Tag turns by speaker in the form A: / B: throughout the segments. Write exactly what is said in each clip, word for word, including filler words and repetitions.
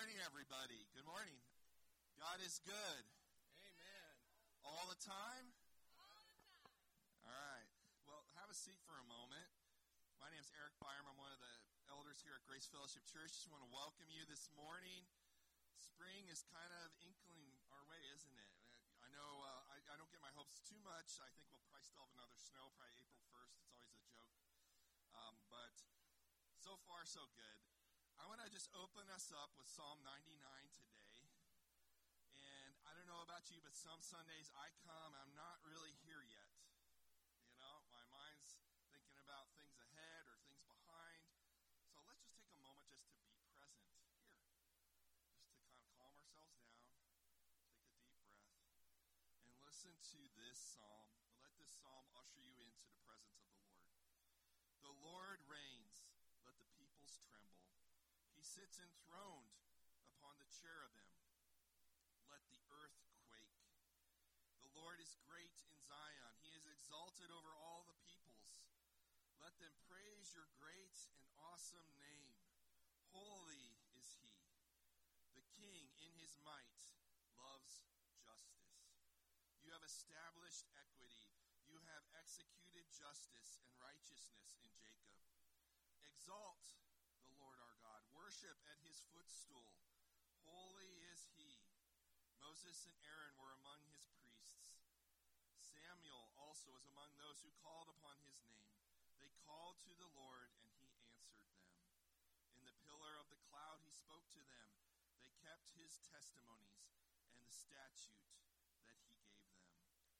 A: morning, everybody. Good morning. God is good.
B: Amen.
A: All the time?
C: All the time.
A: All right. Well, have a seat for a moment. My name is Eric Byram. I'm one of the elders here at Grace Fellowship Church. Just want to welcome you this morning. Spring is kind of inkling our way, isn't it? I know uh, I, I don't get my hopes too much. I think we'll probably still have another snow, probably April first. It's always a joke. Um, but so far, so good. I want to just open us up with Psalm ninety-nine today. And I don't know about you, but some Sundays I come, I'm not really here yet. You know, my mind's thinking about things ahead or things behind. So let's just take a moment just to be present here. Just to kind of calm ourselves down, take a deep breath, and listen to this psalm. Let this psalm usher you into the presence of the Lord. The Lord reigns, let the peoples tremble. He sits enthroned upon the cherubim. Let the earth quake. The Lord is great in Zion. He is exalted over all the peoples. Let them praise your great and awesome name. Holy is he. The King in his might loves justice. You have established equity. You have executed justice and righteousness in Jacob. Exalt the Lord our God. Worship at his footstool. Holy is he. Moses and Aaron were among his priests. Samuel also was among those who called upon his name. They called to the Lord, and he answered them. In the pillar of the cloud he spoke to them. They kept his testimonies and the statute that he gave them.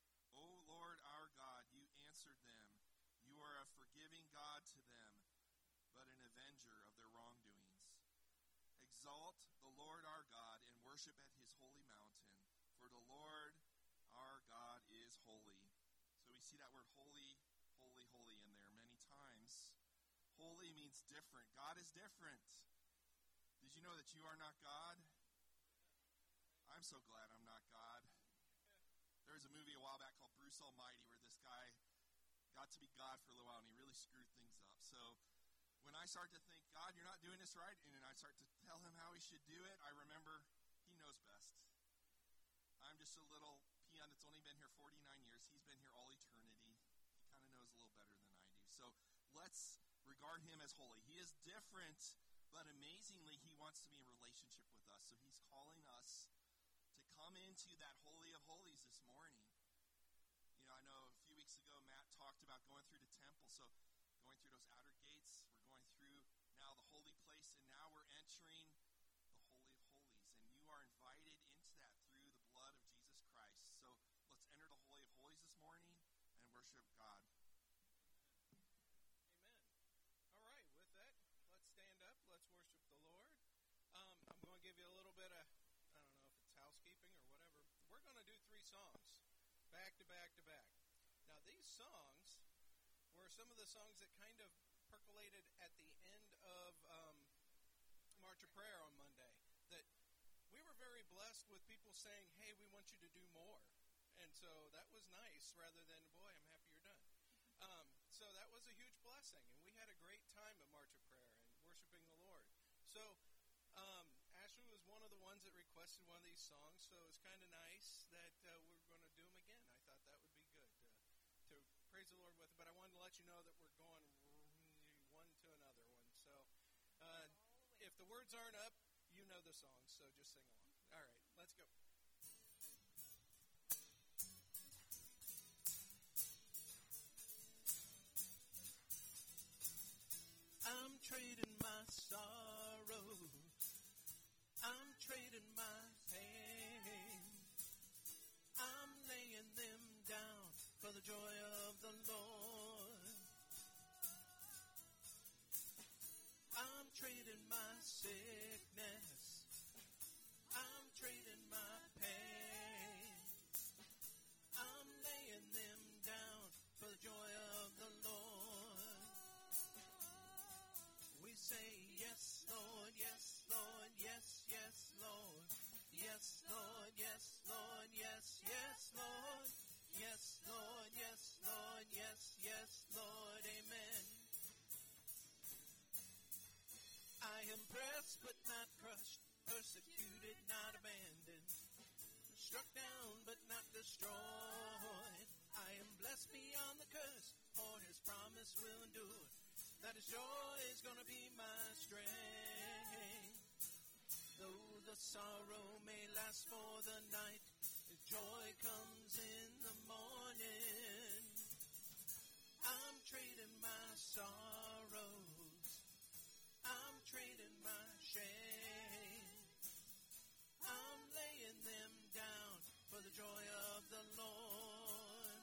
A: O Lord our God, you answered them. You are a forgiving God to them, but an avenger of their wrongdoings. Exalt the Lord our God and worship at his holy mountain, for the Lord our God is holy. So we see that word holy, holy, holy in there many times. Holy means different. God is different. Did you know that you are not God? I'm so glad I'm not God. There was a movie a while back called Bruce Almighty where this guy got to be God for a little while and he really screwed things up. So when I start to think, God, you're not doing this right, and then I start to tell him how he should do it, I remember he knows best. I'm just a little peon that's only been here forty-nine years. He's been here all eternity. He kind of knows a little better than I do. So let's regard him as holy. He is different, but amazingly, he wants to be in relationship with us. So he's calling us to come into that holy of holies this morning. You know, I know a few weeks ago, Matt talked about going through the temple. So going through those outer gates, we're going through now the holy place, and now we're entering the Holy of Holies. And you are invited into that through the blood of Jesus Christ. So let's enter the Holy of Holies this morning and worship God.
B: Amen. All right, with that, let's stand up. Let's worship the Lord. Um, I'm going to give you a little bit of, I don't know if it's housekeeping or whatever. We're going to do three songs, back to back to back. Now, these songs were some of the songs that kind of percolated at the end of um, March of Prayer on Monday. That we were very blessed with people saying, hey, we want you to do more. And so that was nice rather than, boy, I'm happy you're done. Um, so that was a huge blessing. And we had a great time at March of Prayer and worshiping the Lord. So um, Ashley was one of the ones that requested one of these songs. So it's kind of nice that uh, we're going to do them again. I thought that would be good to, to praise the Lord with. But I wanted to let you know that we're going one to another one. So uh, if the words aren't up, you know the song, so just sing along. All right, let's go. I'm trading my sorrows. I'm trading my pain. I'm laying them down for the joy of the Lord. I'm trading my sickness. I'm trading my pain. I'm laying them down for the joy of the Lord. We say, yes, Lord, yes, Lord, yes, yes, Lord. Yes, Lord, yes, Lord, yes, yes, Lord. Yes, Lord, yes, Lord, yes, yes, Lord, amen. I am pressed but not crushed, persecuted blessed beyond the curse, for his promise will endure. That his joy is going to be my strength. Though the sorrow may last for the night, his joy comes in the morning. I'm trading my sorrows, I'm trading my shame, I'm laying them down for the joy of the Lord.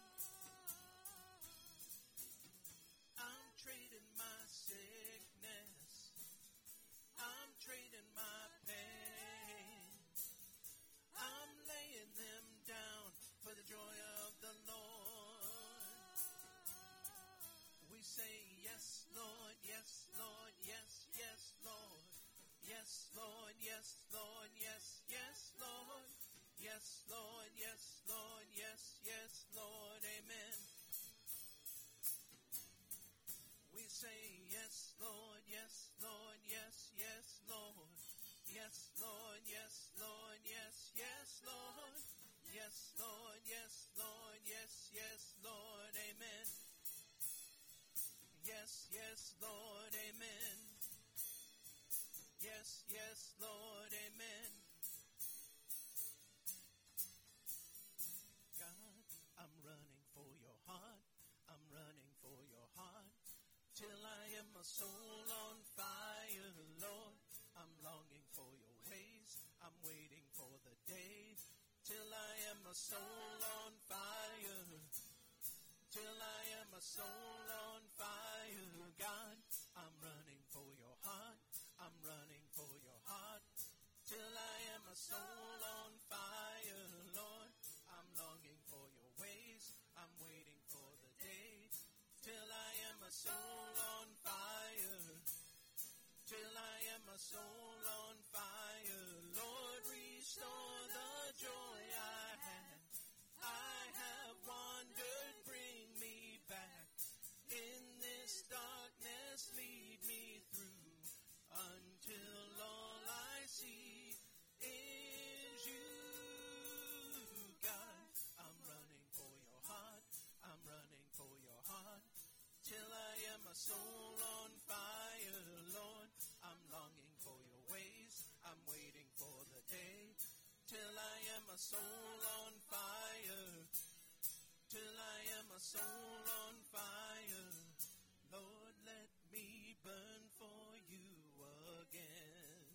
B: I'm trading my sickness, I'm trading my pain, I'm laying them down for the joy of the Lord. We say yes, Lord, yes, Lord, yes, yes, Lord. Yes, Lord, yes, Lord, yes, yes, Lord. Yes, Lord, yes, Lord, yes, yes, Lord, amen. We say yes, Lord, yes, Lord, yes, yes, Lord. Yes, Lord, yes, Lord, yes, yes, Lord. Yes, Lord, yes, Lord, yes, yes, Lord, amen. Yes, yes, Lord, amen. Yes, yes, Lord, amen. God, I'm running for your heart. I'm running for your heart. Till I am a soul on fire, Lord. I'm longing for your ways. I'm waiting for the day. Till I am a soul on fire. Till I am a soul on fire, God. I'm running for your heart. I'm running for your heart. Till I am a soul on fire, Lord. I'm longing for your ways. I'm waiting for the day. Till I am a soul on fire. Till I am a soul on fire. Lord, restore the joy I had. I have wandered, bring me back. In this darkness, lead me through, until all I see is you. God, I'm running for your heart. I'm running for your heart. Till I am a soul on fire, Lord. I'm longing for your ways. I'm waiting for the day. Till I am a soul on fire. Till I am a soul on fire. Lord, let me burn for you again.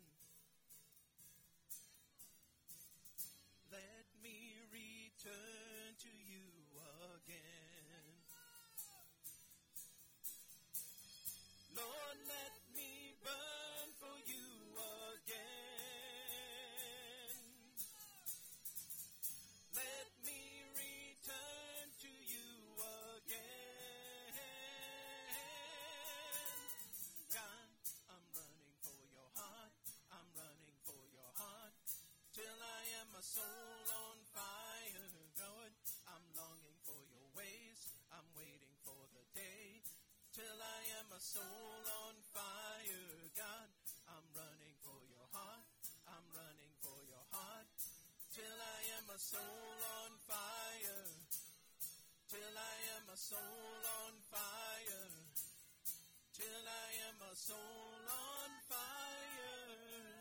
B: Let me return to you again. Lord, let me burn for you again. Let me return to you again. God, I'm running for your heart. I'm running for your heart. Till I am a soul on fire, Lord. I'm longing for your ways. I'm waiting for the day. Till I am a soul on fire, God. I'm running for your heart. I'm running for your heart. Till I am a soul on fire. Till I am a soul on fire. Till I am a soul on fire.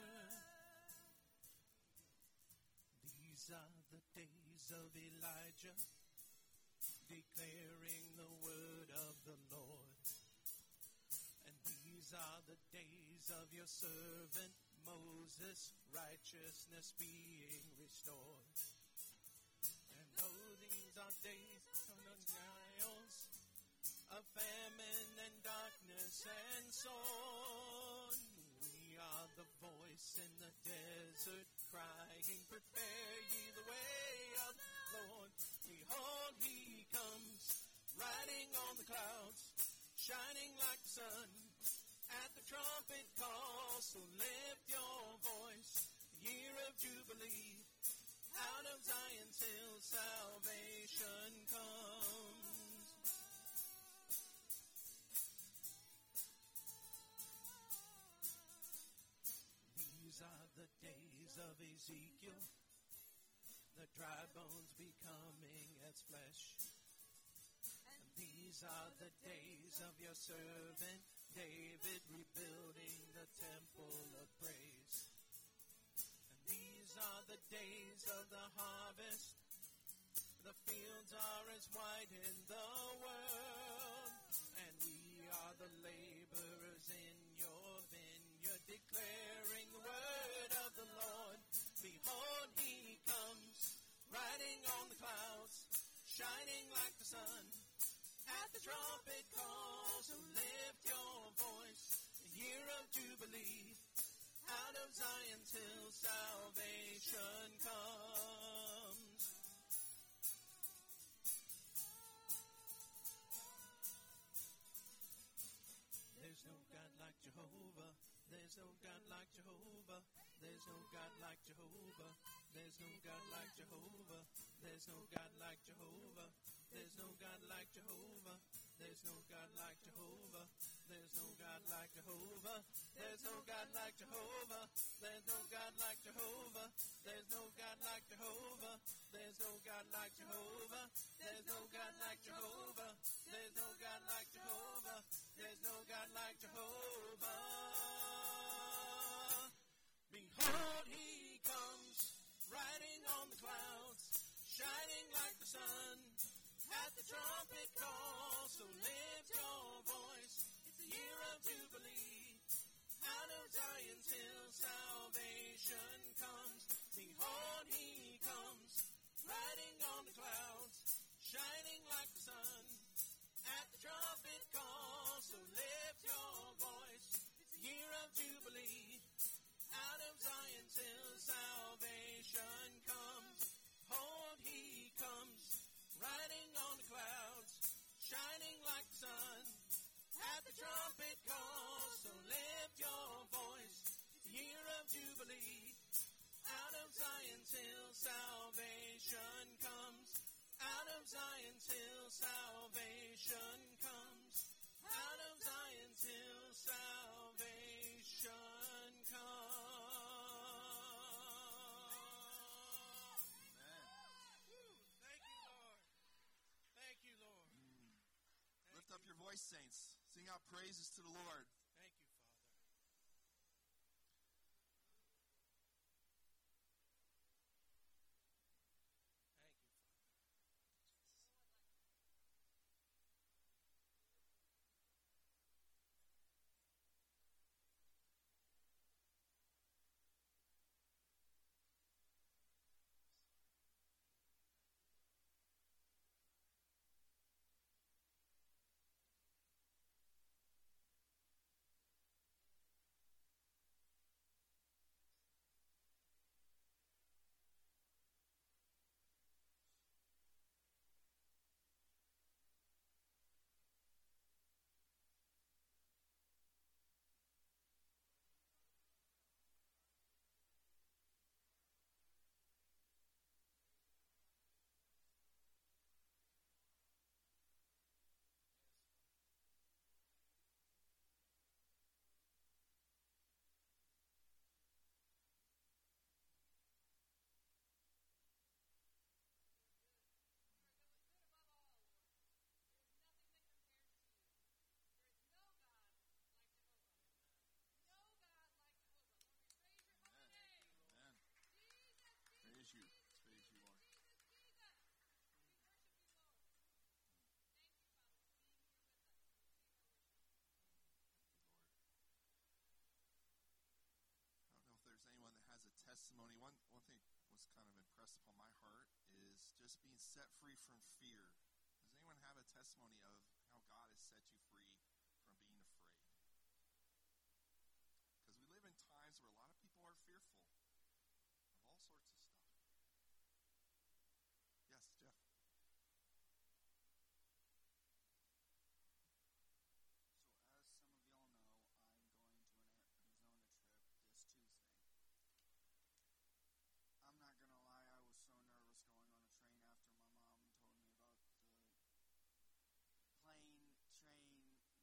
B: These are the days of Elijah, declaring the word of the Lord. And these are the days of your servant Moses, righteousness being restored. And though these are days of trials, of famine and darkness and sword, we are the voice in the desert crying, prepare ye the way of the Lord. Behold, he comes, riding on the clouds, shining like the sun. At the trumpet call, so lift your voice, year of Jubilee. Out of Zion's hill, salvation comes. These are the days of Ezekiel, the dry bones becoming as flesh. These are the days of your servant David, rebuilding the temple of praise. And these are the days of the harvest. The fields are as white in the world, and we are the laborers in your vineyard, declaring the word of the Lord. Behold, he comes, riding on the clouds, shining like the sun. At the trumpet call, so lift your voice, a year of jubilee, out of Zion till salvation comes. There's no God like Jehovah. There's no God like Jehovah. There's no God like Jehovah. There's no God like Jehovah. There's no God like Jehovah. There's no God like Jehovah. There's no God like Jehovah. There's no God like Jehovah. There's no God like Jehovah. There's no God like Jehovah. There's no God like Jehovah. There's no God like Jehovah. There's no God like Jehovah. There's no God like Jehovah. There's no God like Jehovah. Behold, he comes, riding on the clouds, shining like the sun. At the trumpet call, so lift your voice. It's a year of jubilee, out of Zion till salvation comes. Behold, he comes, riding on the clouds, shining like the sun. At the trumpet call, so lift your voice. It's a year of jubilee, out of Zion till salvation comes. Behold, he comes, riding on the clouds, shining like the sun. At the trumpet call, so lift your voice. It's a year of jubilee, out of Zion till salvation comes. Out of Zion till salvation comes. Out of Zion till salvation comes. Thank you, Lord. Thank you, Lord.
A: Mm. Lift up your voice, saints. Sing out praises to the Lord.
B: Thank you, Father. Thank you,
A: testimony. One one thing was kind of impressed upon my heart is just being set free from fear. Does anyone have a testimony of how God has set you free from being afraid? Because we live in times where a lot of people are fearful of all sorts of stuff. Yes, Jeff.
C: Plane, train,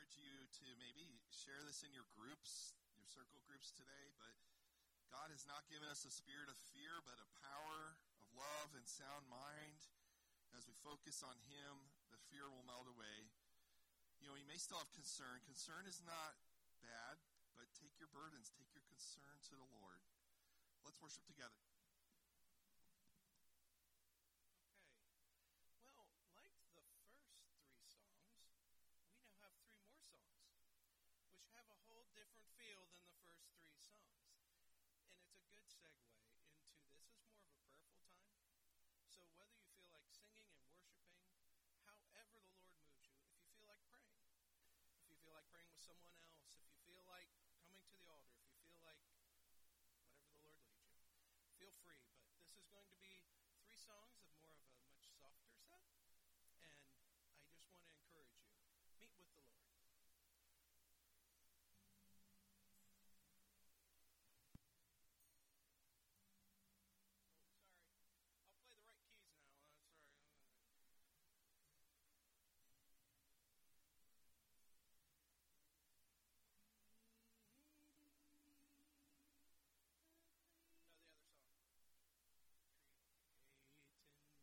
A: encourage you to maybe share this in your groups, your circle groups today, but God has not given us a spirit of fear, but a power of love and sound mind. As we focus on Him, the fear will melt away. You know, you may still have concern. Concern is not bad, but take your burdens, take your concern to the Lord. Let's worship together.
B: Okay. Well, like the first three songs, we now have three more songs, which have a whole different feel than the first three songs. And it's a good segue into this is more of a prayerful time. So whether you feel like singing and worshiping, however the Lord moves you, if you feel like praying, if you feel like praying with someone else, if you feel like coming to the altar, if you feel like whatever the Lord leads you, feel free. But this is going to be three songs of more of a much softer set. And I just want to encourage you, meet with the Lord. No, the other song. Create in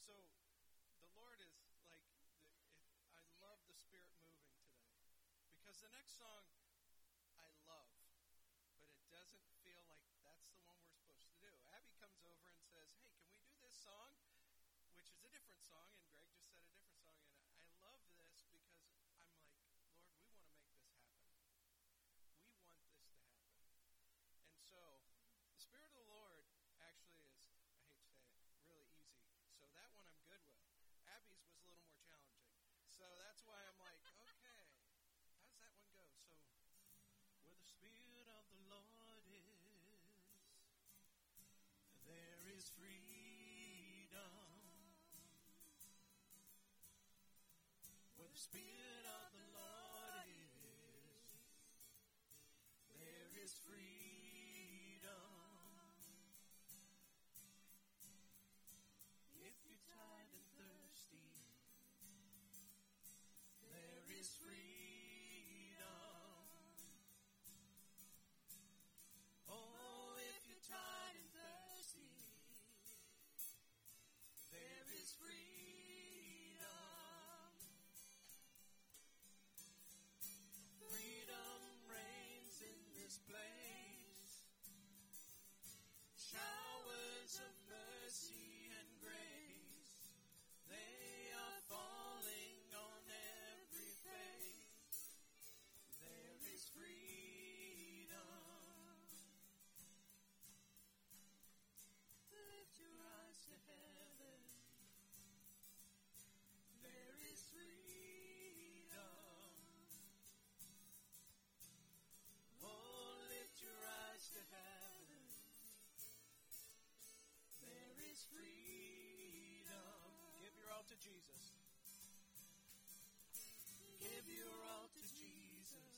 B: So the Lord is like, the, it, I love the Spirit moving today. Because the next song I love, but it doesn't feel like that's the one we're supposed to do. Abby comes over and says, hey, can we do this song? Which is a different song, and Greg just said a different song. And I love this because I'm like, Lord, we want to make this happen. We want this to happen. And so the Spirit of the Lord actually is, I hate to say it, really easy. So that one I'm good with. Abby's was a little more challenging. So that's why I'm like, okay, how does that one go? So, where the Spirit of the Lord is, there is freedom. Where the Spirit of the Lord is, there is freedom. If you're tired and thirsty, there is freedom. Oh, if you're tired and thirsty, there is freedom. Freedom reigns in this place. Showers of mercy and grace, they are falling on every face. There is freedom. Lift your eyes to heaven. There is freedom. Oh, lift your eyes to heaven. There is freedom. Give your all to Jesus. Give your all to Jesus.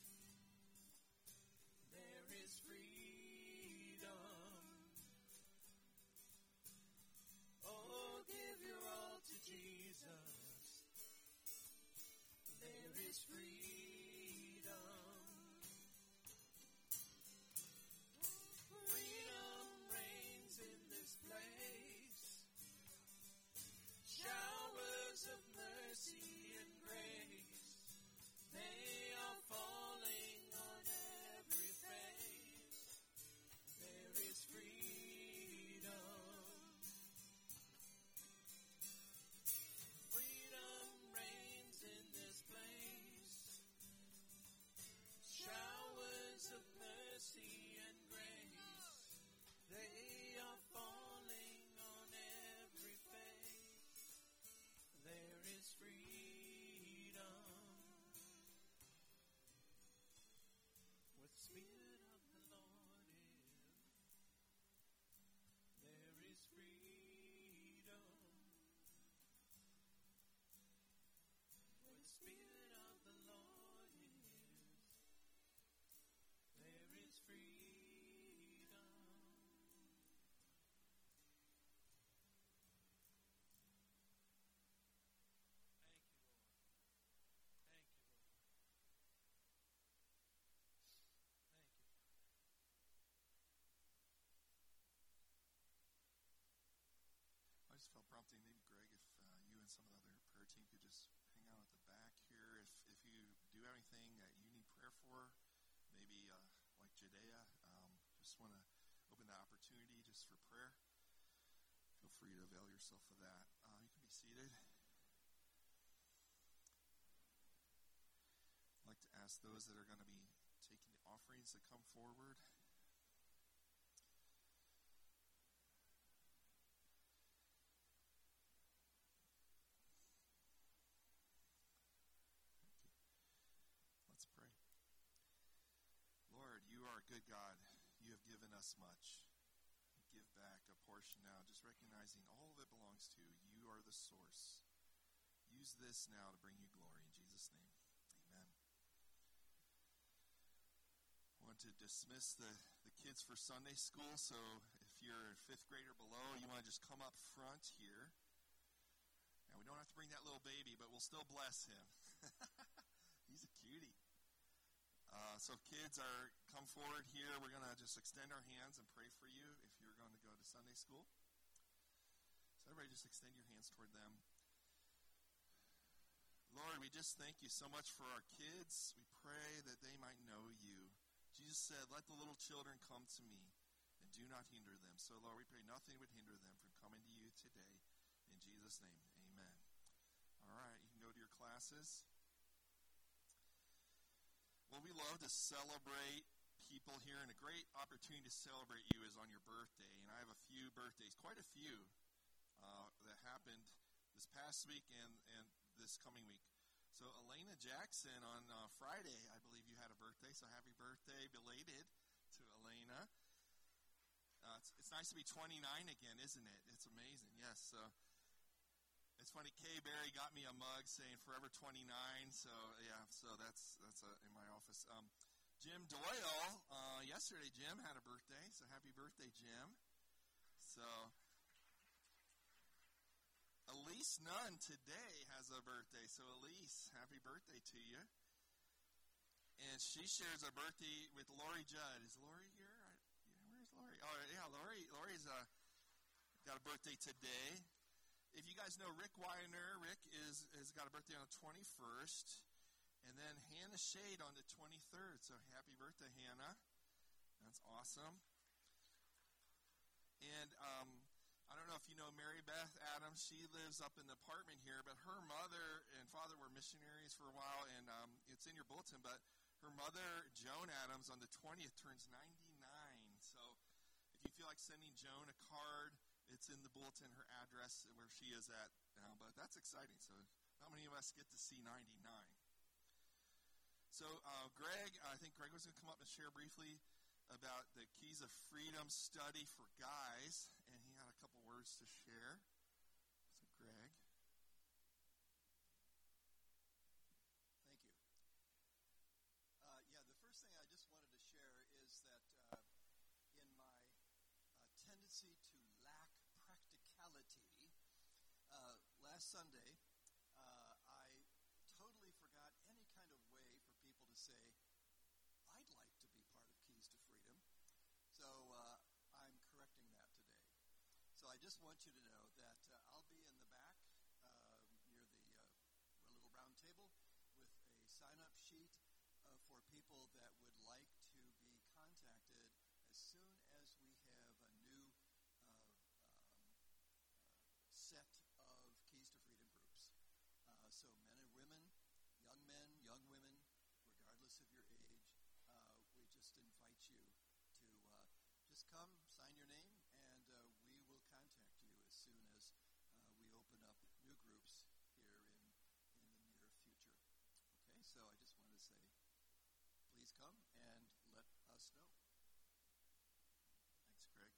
B: There is freedom. Oh, give your all to Jesus. There is freedom. Freedom reigns in this place. Showers of mercy and grace, they are falling on every face. There is freedom. Freedom reigns in this place. Showers of mercy and grace, they are falling on every face. There is freedom. Where the Spirit of the Lord is, there is freedom. Where the Spirit of the Lord is, there is freedom.
A: I just felt prompting, maybe Greg, if uh, you and some of the other prayer team could just hang out at the back here. If if you do have anything that you need prayer for, maybe uh, like Judea, um, just want to open that opportunity just for prayer. Feel free to avail yourself of that. Uh, you can be seated. I'd like to ask those that are going to be taking the offerings to come forward. Let's pray. Lord, you are a good God. You have given us much. Give back a portion now, just recognizing all of it belongs to you. You are the source. Use this now to bring you glory. In Jesus' name, amen. I want to dismiss the, the kids for Sunday school, so if you're fifth grade or below, you want to just come up front here. Now, we don't have to bring that little baby, but we'll still bless him. He's a cutie. Uh, so kids are come forward here. We're going to just extend our hands and pray for you if you're going to go to Sunday school. So everybody just extend your hands toward them. Lord, we just thank you so much for our kids. We pray that they might know you. Jesus said, let the little children come to me and do not hinder them. So, Lord, we pray nothing would hinder them from coming to you today. In Jesus' name, amen. All right, you can go to your classes. Well, we love to celebrate people here, and a great opportunity to celebrate you is on your birthday. And I have a few birthdays, quite a few, uh, that happened this past week and, and this coming week. So Elena Jackson on uh, Friday, I believe you had a birthday, so happy birthday, belated to Elena. Uh, it's, it's nice to be twenty-nine again, isn't it? It's amazing, yes. So it's funny, Kay Barry got me a mug saying Forever twenty-nine, so yeah, so that's that's uh, in my office. Um, Jim Doyle, uh, yesterday Jim had a birthday, so happy birthday, Jim. So Elise Nunn today has a birthday. So Elise, happy birthday to you. And she shares a birthday with Lori Judd. Is Lori here? I, yeah, where's Lori? Oh, yeah, Lori. Lori's uh, got a birthday today. If you guys know Rick Weiner, Rick is has got a birthday on the twenty-first. And then Hannah Shade on the twenty-third. So happy birthday, Hannah. That's awesome. And um, I don't know if you know Mary Beth Adams. She lives up in the apartment here, but her mother and father were missionaries for a while, and um, it's in your bulletin, but her mother, Joan Adams, on the twentieth turns ninety-nine. So if you feel like sending Joan a card, it's in the bulletin, her address, where she is at now. But that's exciting. So how many of us get to see ninety-nine? So uh, Greg, I think Greg was going to come up and share briefly about the Keys of Freedom study for guys, and he had a couple words to share. So Greg.
C: Thank you. Uh, yeah, the first thing I just wanted to share is that uh, in my uh, tendency to lack practicality, uh, last Sunday, uh, I totally forgot any kind of way for people to say, I'd like to be part of Keys to Freedom. So uh, I'm correcting that today. So I just want you to know that uh, I'll be in the back uh, near the uh, little round table with a sign-up sheet uh, for people that would like to be contacted as soon as we have a new uh, um, uh, set of Keys to Freedom groups. Uh, so men and women, young men, young women, regardless of your age, uh, we just invite you to uh, just come, sign your name, and uh, we will contact you as soon as uh, we open up new groups here in, in the near future. Okay, so I just wanted to say, please come and let us know.
A: Thanks, Greg.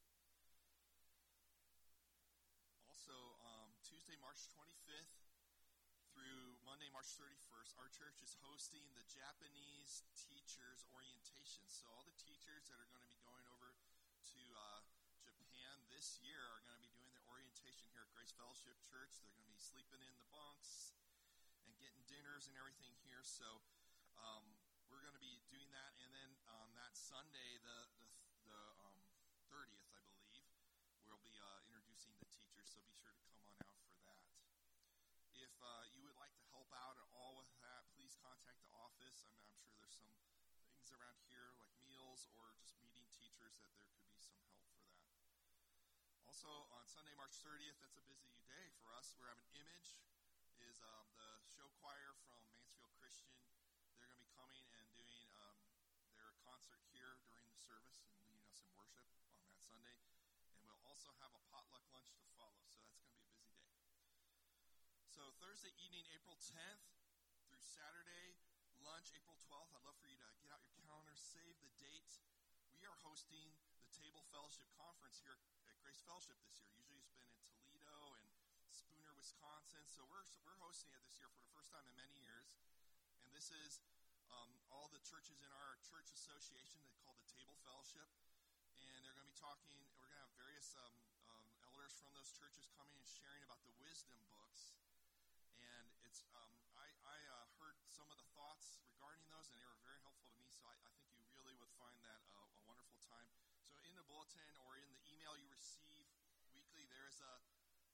A: Also, um, Tuesday, March twenty-fifth through Monday, March thirty-first, our church is hosting the Japanese Teachers Orientation. So all the teachers that are going to be going over to uh, Japan this year are going to be doing their orientation here at Grace Fellowship Church. They're going to be sleeping in the bunks and getting dinners and everything here. So um, we're going to be doing that. And then on that Sunday, the the, the um, thirtieth, I believe, we'll be uh, introducing the teachers. So be sure to come on out for that. If uh, you would like to help out at all with that, please contact the office. I mean, I'm sure there's some things around here like meals or just meeting teachers that there could be some help for that. Also, on Sunday, March thirtieth, that's a busy day for us. We're having Image, is um, the show choir from Mansfield Christian. They're going to be coming and doing um, their concert here during the service and leading us in worship on that Sunday. And we'll also have a potluck lunch to follow, so that's going to be a busy day. So Thursday evening, April tenth through Saturday, lunch, April twelfth. I'd love for you to get out your calendar, save the date. We are hosting the Table Fellowship Conference here at Grace Fellowship this year. Usually it's been in Toledo and Spooner, Wisconsin. So we're we're hosting it this year for the first time in many years. And this is um, all the churches in our church association. They call the Table Fellowship. And they're going to be talking, we're going to have various um, um, elders from those churches coming and sharing about the wisdom books. And it's um, I, I uh, heard some of the thoughts regarding those, and they were very helpful to me. So I, I think you really would find that uh, a wonderful time. So in the bulletin or in the email you receive weekly, there is a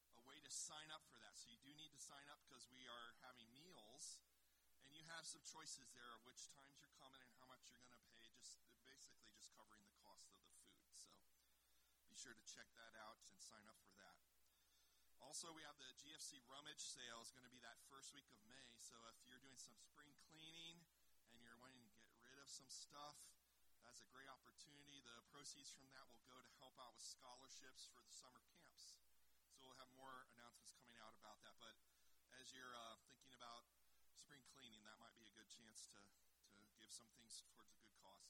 A: just sign up for that. So you do need to sign up because we are having meals, and you have some choices there of which times you're coming and how much you're going to pay, just basically just covering the cost of the food. So be sure to check that out and sign up for that. Also, we have the G F C Rummage Sale is going to be that first week of May. So if you're doing some spring cleaning and you're wanting to get rid of some stuff, that's a great opportunity. The proceeds from that will go to help out with scholarships for the summer camps. So we'll have more announcements coming out about that. But as you're uh, thinking about spring cleaning, that might be a good chance to, to give some things towards a good cause.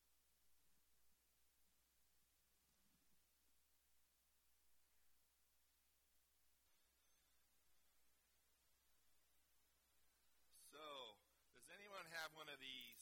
A: So, does anyone have one of these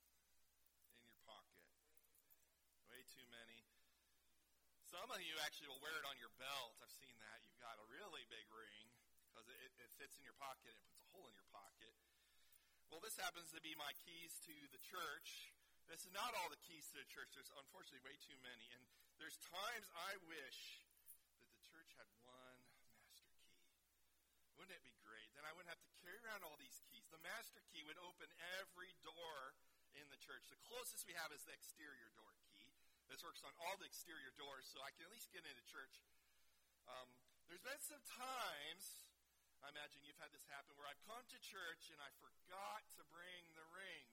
A: in your pocket? Way too many. Some of you actually will wear it on your belt. I've seen that. You've got a really big ring because it, it fits in your pocket. It puts a hole in your pocket. Well, this happens to be my keys to the church. This is not all the keys to the church. There's unfortunately way too many. And there's times I wish that the church had one master key. Wouldn't it be great? Then I wouldn't have to carry around all these keys. The master key would open every door in the church. The closest we have is the exterior door key. This works on all the exterior doors, so I can at least get into church. Um, there's been some times, I imagine you've had this happen, where I've come to church and I forgot to bring the ring.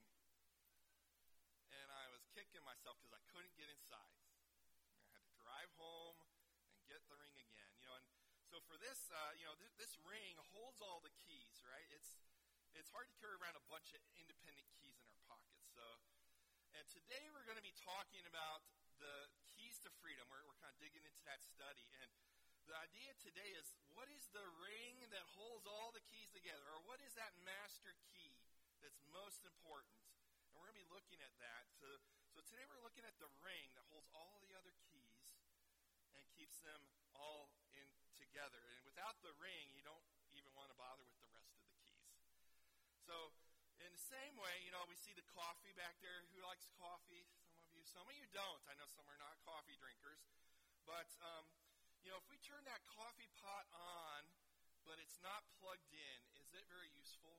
A: And I was kicking myself because I couldn't get inside. I had to drive home and get the ring again. You know, and so for this, uh, you know, th- this ring holds all the keys, right? It's it's hard to carry around a bunch of independent keys in our pockets. So, and today we're going to be talking about the keys to freedom. We're, we're kind of digging into that study. And the idea today is, what is the ring that holds all the keys together? Or what is that master key that's most important? And we're going to be looking at that. So, so today we're looking at the ring that holds all the other keys and keeps them all in together. And without the ring, you don't even want to bother with the rest of the keys. So in the same way, you know, we see the coffee back there. Who likes coffee? Some of you don't. I know some are not coffee drinkers. But, um, you know, if we turn that coffee pot on, but it's not plugged in, is it very useful?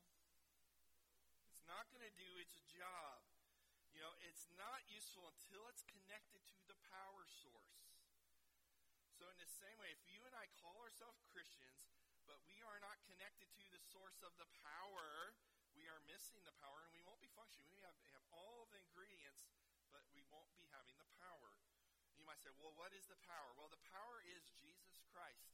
A: It's not going to do its job. You know, it's not useful until it's connected to the power source. So in the same way, if you and I call ourselves Christians, but we are not connected to the source of the power, we are missing the power, and we won't be functioning. We have, have all the ingredients, but we won't be having the power. You might say, well, what is the power? Well, the power is Jesus Christ.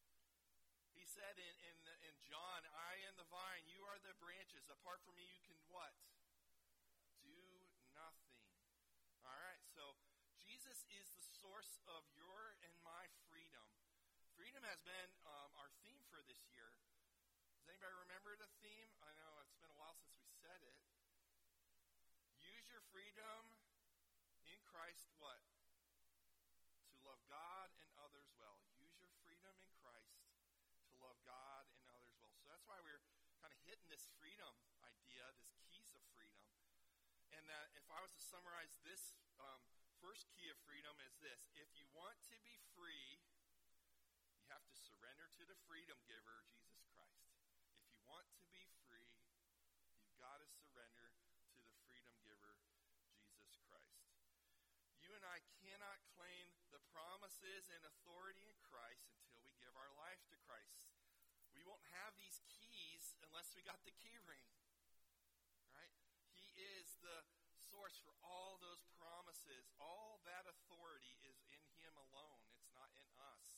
A: He said in, in, in John, I am the vine, you are the branches. Apart from me, you can what? Do nothing. All right, so Jesus is the source of your and my freedom. Freedom has been um, our theme for this year. Does anybody remember the theme? I know it's been a while since we said it. Use your freedom in Christ, what? To love God and others well. Use your freedom in Christ to love God and others well. So that's why we're kind of hitting this freedom idea, this keys of freedom. And that if I was to summarize this um, first key of freedom is this. If you want to be free, you have to surrender to the freedom giver, Jesus Christ. If you want to be free, you've got to surrender to the freedom giver, Jesus Christ. You and I cannot claim the promises and authority in Christ until we give our life to Christ. We won't have these keys unless we got the key ring, right? He is the source for all those promises. All that authority is in him alone. It's not in us.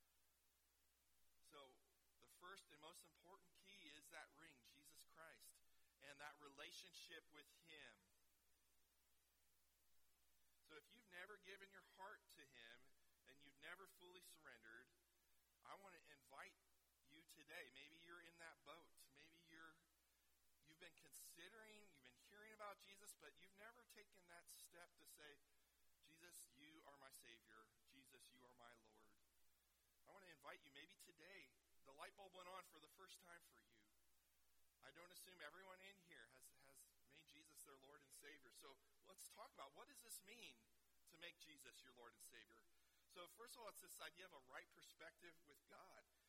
A: So the first and most important key is that ring, Jesus Christ, and that relationship with him. So if you've never given your heart to him and you've never fully surrendered, I want to invite you today. Maybe you're in that boat. Maybe you're you've been considering, you've been hearing about Jesus, but you've never taken that step to say, Jesus, you are my Savior. Jesus, you are my Lord. I want to invite you, maybe today, the light bulb went on for the first time for you. I don't assume everyone in here has, has made Jesus their Lord and Savior. So let's talk about, what does this mean to make Jesus your Lord and Savior? So first of all, it's this idea of a right perspective with God. He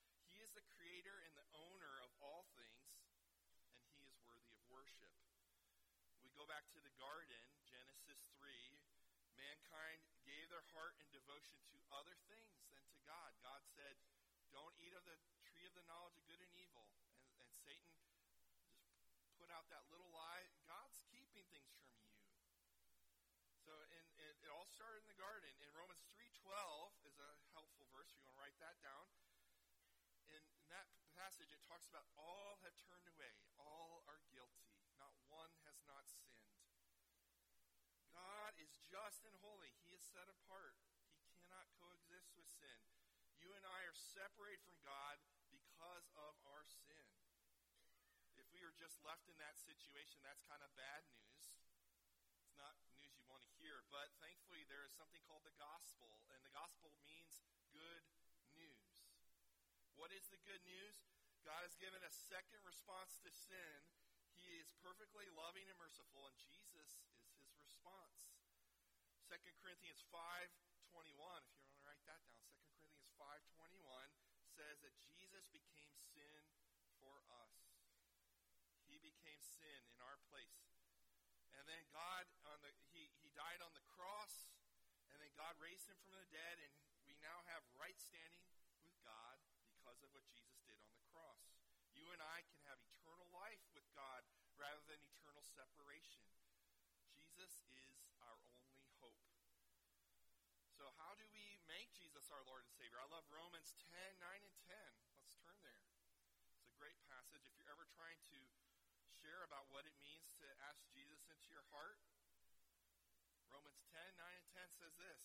A: is the creator and the owner of all things, and he is worthy of worship. We go back to the garden, Genesis three. Mankind gave their heart and devotion to other things than to God. God said, don't eat of the tree of the knowledge of good and evil. And, and Satan just put out that little lie. God's keeping things from you. So in, in, it all started in the garden. In Romans three twelve is a helpful verse if you want to write that down. In, in that passage, it talks about all have turned away. All are guilty. Not one has not sinned. God is just and holy. He is set apart. He cannot coexist with sin. You and I are separated from God because of our sin. If we were just left in that situation, that's kind of bad news. It's not news you want to hear, but thankfully there is something called the gospel, and the gospel means good news. What is the good news? God has given a second response to sin. He is perfectly loving and merciful, and Jesus is his response. Second Corinthians five twenty-one, if you want to write that down, Second Corinthians five twenty-one says that Jesus became sin for us. He became sin in our place. And then God, on the he, he died on the cross, and then God raised him from the dead, and we now have right standing with God because of what Jesus did on the cross. You and I can have eternal life with God rather than eternal separation. Jesus is our only hope. So how do we make Jesus our Lord and Savior? I love Romans ten, nine, and ten. Let's turn there. It's a great passage. If you're ever trying to share about what it means to ask Jesus into your heart, Romans ten, nine, and ten says this.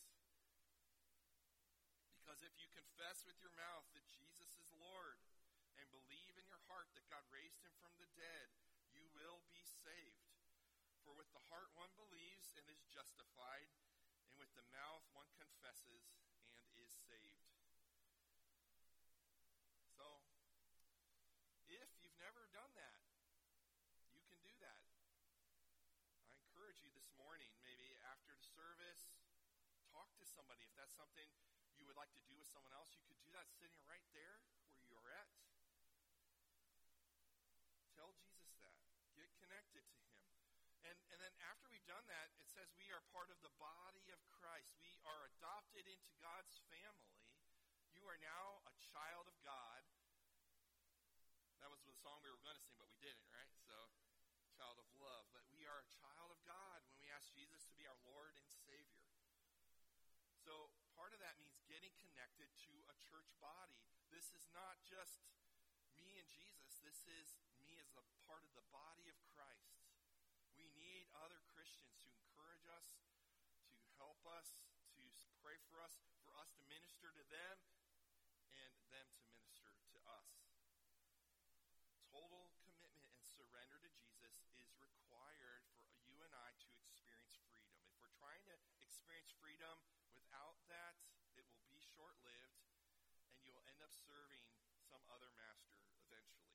A: Because if you confess with your mouth that Jesus is Lord and believe in your heart that God raised him from the dead, you will be saved. For with the heart one believes and is justified, and with the mouth one confesses and is saved. So, if you've never done that, you can do that. I encourage you this morning, maybe after the service, talk to somebody. If that's something you would like to do with someone else, you could do that sitting right there where you are at. Tell Jesus that. Get connected to him. And, and then after we've done that, it says we are part of the body of Christ. We are adopted into God's family. You are now a child of God. That was the song we were going to sing, but we didn't, right? So, child of love. But we are a child of God when we ask Jesus to be our Lord and Savior. So, part of that means getting connected to a church body. This is not just me and Jesus. This is me as a part of the body of Christ. We need other Christians to encourage us, to help us, to pray for us, for us to minister to them, and them to minister to us. Total commitment and surrender to Jesus is required for you and I to experience freedom. If we're trying to experience freedom without that, it will be short-lived, and you'll end up serving some other master eventually.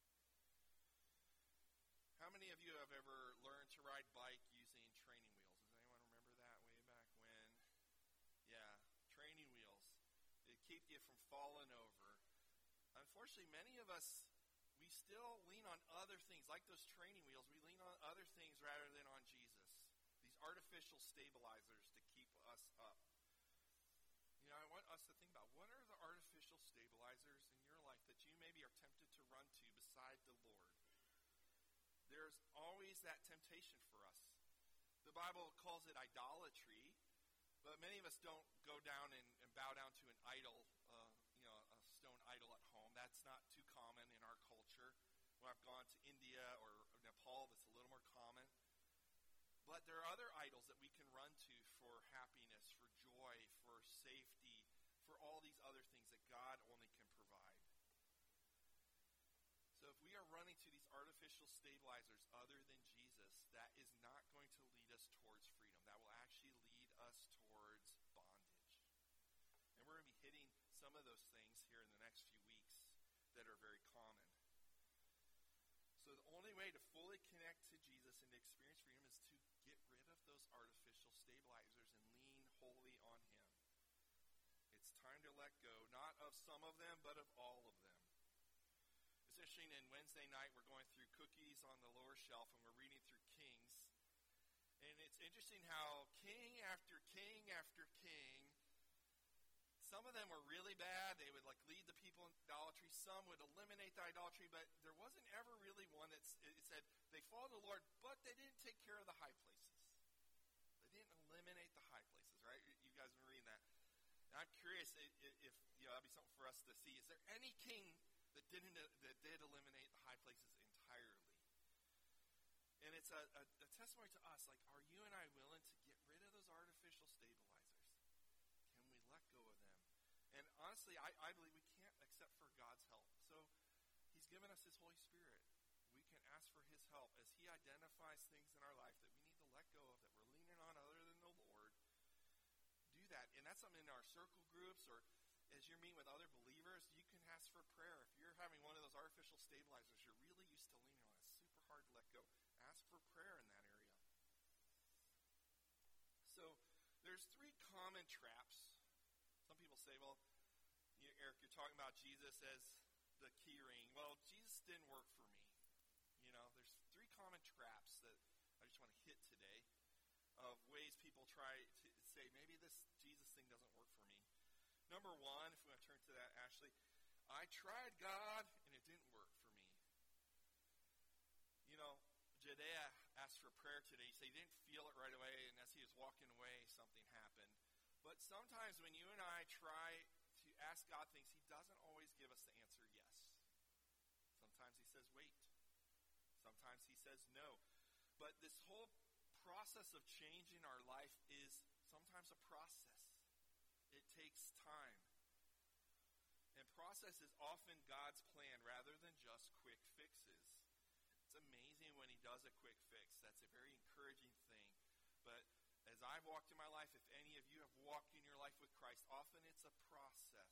A: How many of you have ever learned to ride bike using training wheels? Does anyone remember that way back when? Yeah, training wheels. They keep you from falling over. Unfortunately, many of us, we still lean on other things. Like those training wheels, we lean on other things rather than on Jesus. These artificial stabilizers to keep us up. You know, I want us to think about, what are the artificial stabilizers in your life that you maybe are tempted to run to beside the Lord? There's always that temptation for us. The Bible calls it idolatry, but many of us don't go down and, and bow down to an idol, uh, you know, a stone idol at home. That's not too common in our culture. When I've gone to India or Nepal, that's a little more common. But there are other idols that we can run to for happiness, for joy, for safety, for all these other things that God only can provide. So if we are running to these artificial stabilizers other than Jesus, that is not going to lead us towards freedom. That will actually lead us towards bondage. And we're going to be hitting some of those things here in the next few weeks that are very common. So the only way to fully connect to Jesus and to experience freedom is to get rid of those artificial stabilizers and lean wholly on him. It's time to let go, not of some of them, but of all of them. interesting, and Wednesday night we're going through Cookies on the Lower Shelf, and we're reading through Kings. And it's interesting how king after king after king, some of them were really bad. They would like lead the people in idolatry. Some would eliminate the idolatry, but there wasn't ever really one that it said they followed the Lord, but they didn't take care of the high places. They didn't eliminate the high places, right? You guys have been reading that. And I'm curious if, if you know, that'd be something for us to see. Is there any king that didn't that did eliminate the high places entirely? And it's a, a, a testimony to us. Like, are you and I willing to get rid of those artificial stabilizers? Can we let go of them? And honestly, I, I believe we can't except for God's help. So he's given us his Holy Spirit. We can ask for his help as he identifies things in our life that we need to let go of, that we're leaning on other than the Lord. Do that. And that's something in our circle groups, or as you're meeting with other believers, you can ask for prayer. If you're having one of those artificial stabilizers you're really used to leaning on, it's super hard to let go. Ask for prayer in that area. So there's three common traps. Some people say, well, you, Eric, you're talking about Jesus as the key ring. Well, Jesus didn't work for me. You know, there's three common traps that I just want to hit today of ways people try to say, maybe this Jesus thing doesn't work for me. Number one, if we want to turn to that, Ashley, I tried God and it didn't work for me. You know, Judea asked for prayer today. He said he didn't feel it right away, and as he was walking away, something happened. But sometimes when you and I try to ask God things, he doesn't always give us the answer yes. Sometimes he says wait. Sometimes he says no. But this whole process of changing our life is sometimes a process. It takes time. And process is often God's plan rather than just quick fixes. It's amazing when he does a quick fix. That's a very encouraging thing. But as I've walked in my life, if any of you have walked in your life with Christ, often it's a process.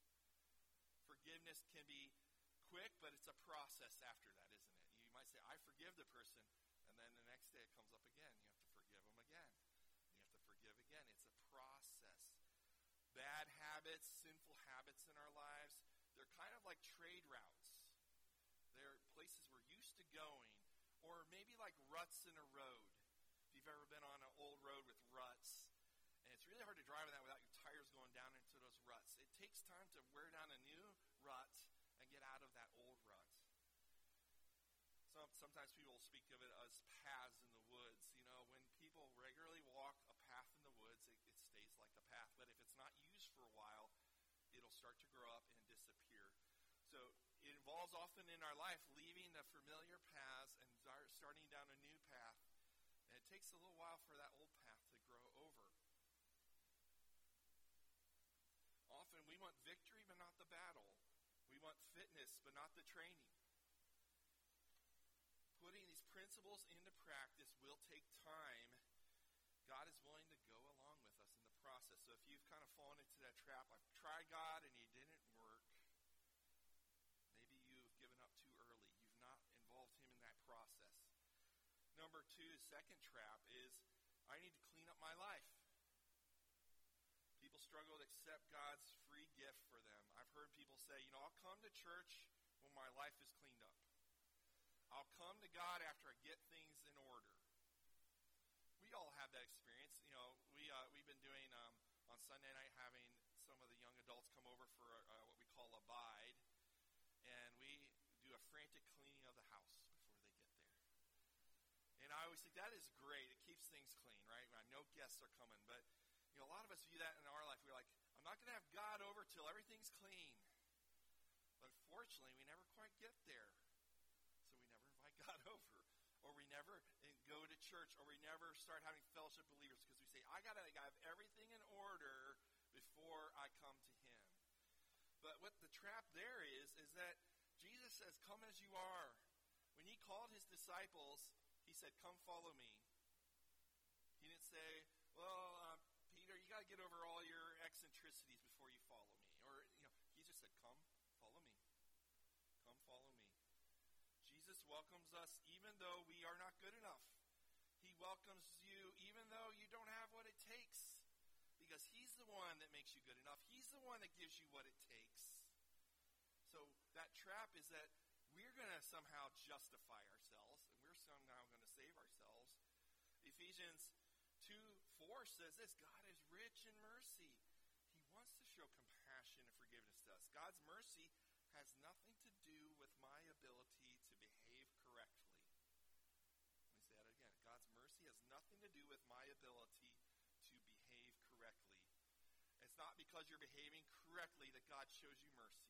A: Forgiveness can be quick, but it's a process after that, isn't it? You might say, I forgive the person, and then the next day it comes up again. You have to forgive them again. You have to forgive again. It's a process. Bad habits, sinful habits in our lives, they're kind of like trade routes. They're places we're used to going, or maybe like ruts in a road. If you've ever been on an old road with ruts, and it's really hard to drive in that without your tires going down into those ruts. It takes time to wear down a new rut and get out of that old rut. Some, sometimes people speak of it as paths in the woods. You know, when people regularly walk a path in the woods, it, it stays like a path. But if it's not used for a while, it'll start to grow up and disappear. So it involves often in our life leaving the familiar paths and starting down a new path. And it takes a little while for that old path to grow over. Often we want victory but not the battle. We want fitness but not the training. Putting these principles into practice will take time. God is willing to go along with us in the process. So if you've kind of fallen into that trap, I've tried God and he didn't work. Maybe you've given up too early. You've not involved him in that process. Number two, second trap is I need to clean up my life. People struggle to accept God's free gift for them. I've heard people say, you know, I'll come to church when my life is cleaned up. I'll come to God after I get things in order. We all have that experience. You know, we, uh, we've been doing, um, on Sunday night, having some of the young adults come over for uh, what we call Abide. And we do a frantic cleaning of the house before they get there. And I always think that is great. It keeps things clean, right? I know guests are coming. But, you know, a lot of us view that in our life. We're like, I'm not going to have God over till everything's clean. But unfortunately, we never quite get there. God over, or we never go to church, or we never start having fellowship with believers because we say, I gotta have everything in order before I come to him. But what the trap there is, is that Jesus says, come as you are. When he called his disciples, he said, come follow me. He didn't say, well, uh, Peter, you gotta get over all your eccentricities before you follow me. Or, you know, he just said, come, follow me. Come follow me. Jesus welcomes us even though we are not good enough. He welcomes you even though you don't have what it takes. Because he's the one that makes you good enough. He's the one that gives you what it takes. So that trap is that
D: we're going to somehow justify ourselves, and we're somehow going to save ourselves. Ephesians two four says this, God is rich in mercy. He wants to show compassion and forgiveness to us. God's mercy has nothing to do with my ability to behave correctly. Let me say that again. God's mercy has nothing to do with my ability to behave correctly. It's not because you're behaving correctly that God shows you mercy.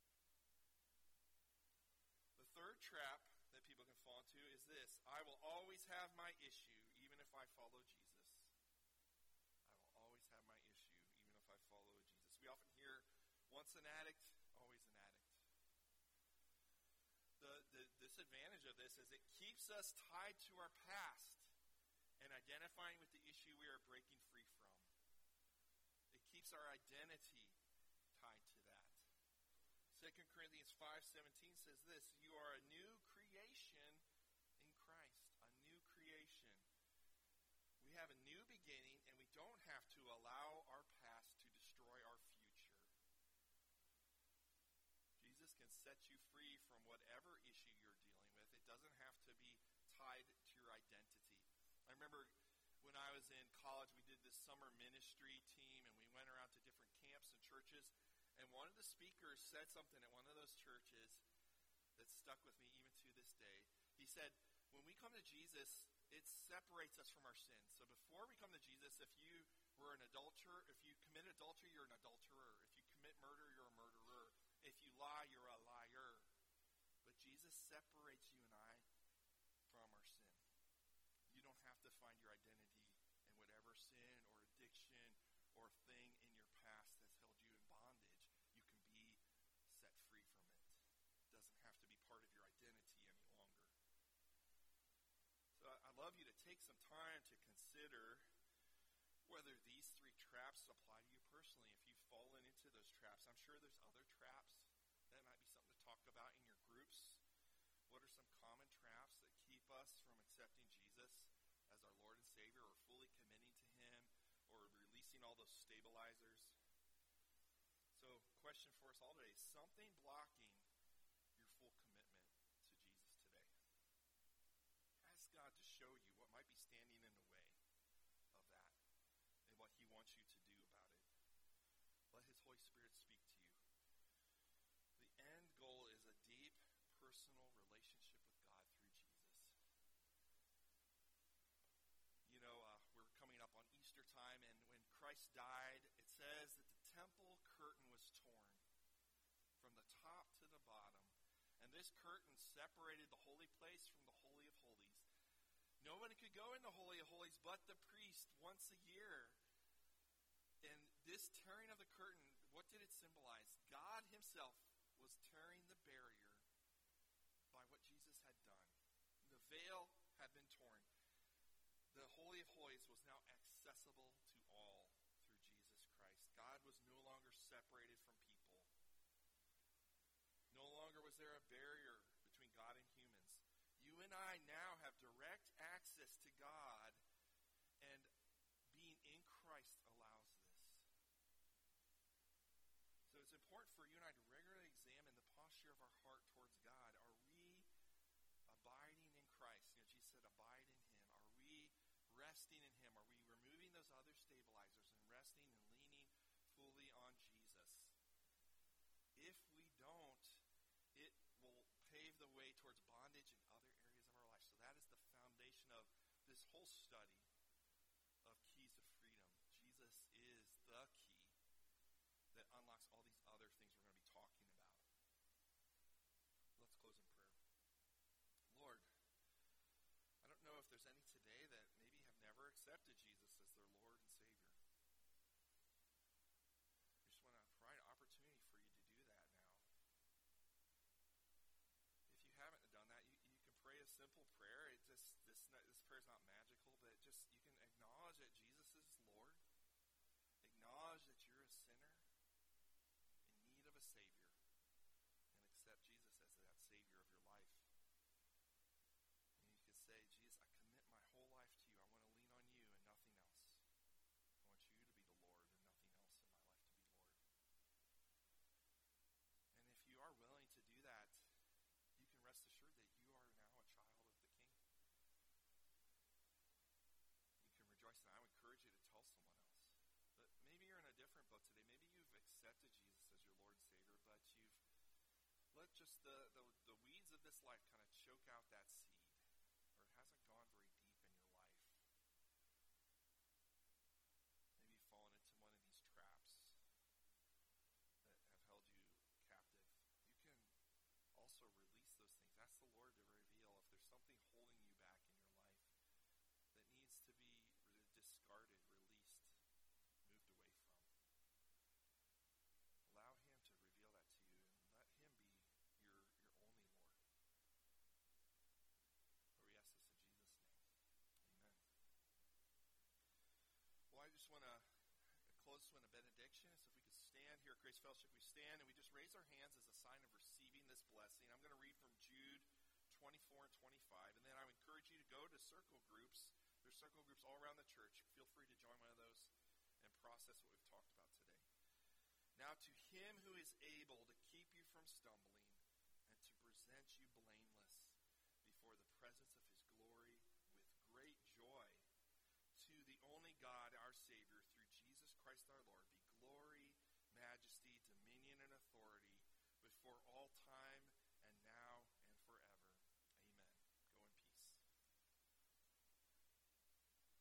D: The third trap that people can fall into is this: I will always have my issue even if I follow Jesus. I will always have my issue even if I follow Jesus. We often hear, once an addict, always an addict. The, the disadvantage of this is it keeps us tied to our past and identifying with the issue we are breaking free from. It keeps our identity tied to that. Second Corinthians five seventeen says this, you are a new creation in Christ, a new creation. We have a new beginning, and we don't have to allow our past to destroy our future. Jesus can set you free from whatever issue you're dealing with. It doesn't have to be tied to your identity. I remember when I was in college, we did this summer ministry team, and we went around to different camps and churches. And one of the speakers said something at one of those churches that stuck with me even to this day. He said, when we come to Jesus, it separates us from our sins. So before we come to Jesus, if you were an adulterer, if you commit adultery, you're an adulterer. If you commit murder, you're a murderer. If you lie, you're a liar. But Jesus separates you and I from our sin. You don't have to find your identity in whatever sin or addiction or thing in your past that's held you in bondage. You can be set free from it. It doesn't have to be part of your identity any longer. So I'd love you to take some time to consider whether these three traps apply to you personally. If you've fallen into those traps, I'm sure there's other traps. That might be something to talk about in your groups. What are some common traps that keep us from accepting Jesus as our Lord and Savior, or fully committing to Him, or releasing all those stabilizers? So, question for us all today: something blocking your full commitment to Jesus today? Ask God to show you what might be standing in the way of that and what He wants you to do about it. Let His Holy Spirit speak to you. The end goal is a deep, personal relationship with God through Jesus. You know, uh, we're coming up on Easter time, and when Christ died, it says that the temple curtain was torn from the top to the bottom. And this curtain separated the holy place from the Holy of Holies. No one could go in the Holy of Holies but the priest once a year. And this tearing of the curtain, what did it symbolize? God Himself was tearing the barrier by what Jesus had done. The veil had been torn. The Holy of Holies was now accessible to all through Jesus Christ. God was no longer separated from people. No longer was there a barrier between God and humans. You and I now have direct access to God, and being in Christ allows this. So it's important for you and I to regularly examine the posture of our heart towards God. Are we abiding in Christ? You know, Jesus said, abide in Him. Are we resting in Him? Are we removing those other stabilizers and resting and leaning fully on Jesus? If we don't, it will pave the way towards bondage in other areas of our life. So that is the foundation of this whole study of keys of freedom. Jesus is the key that unlocks all these other things we're going to be talking about. Let's close in prayer. Lord, I don't know if there's any today that maybe have never accepted Jesus as their Lord and Savior. I just want to provide an opportunity for you to do that now. If you haven't done that, you, you can pray a simple prayer. It just this this prayer is not magical, but just you can acknowledge that Jesus is Lord. Acknowledge that you're a sinner in need of a Savior, and accept Jesus as that Savior of your life. And you can say, Jesus, I commit my whole life to you. I want to lean on you and nothing else. I want you to be the Lord and nothing else in my life to be Lord. And if you are willing to do that, you can accepted Jesus as your Lord and Savior, but you've let just the, the, the weeds of this life kind of choke out that seed, or it hasn't gone very deep in your life. Maybe you've fallen into one of these traps that have held you captive. You can also release those things. Ask the Lord to reveal if there's something holding you back in your life that needs to be discarded, released, moved away from. Allow Him to reveal that to you, and let Him be your, your only Lord. Lord, we ask this in Jesus' name. Amen. Well, I just want to close with a benediction. So if we could stand here at Grace Fellowship, we stand and we just raise our hands as a sign of receiving this blessing. I'm going to read from Jude twenty-four and twenty-five, and then I would encourage you to go to circle groups. There's circle groups all around the church. Feel free to join one of those and process what we've talked about today. Now to Him who is able to keep you from stumbling and to present you blameless before the presence of His glory with great joy, to the only God, our Savior, through Jesus Christ our Lord, be glory, majesty, dominion, and authority before all time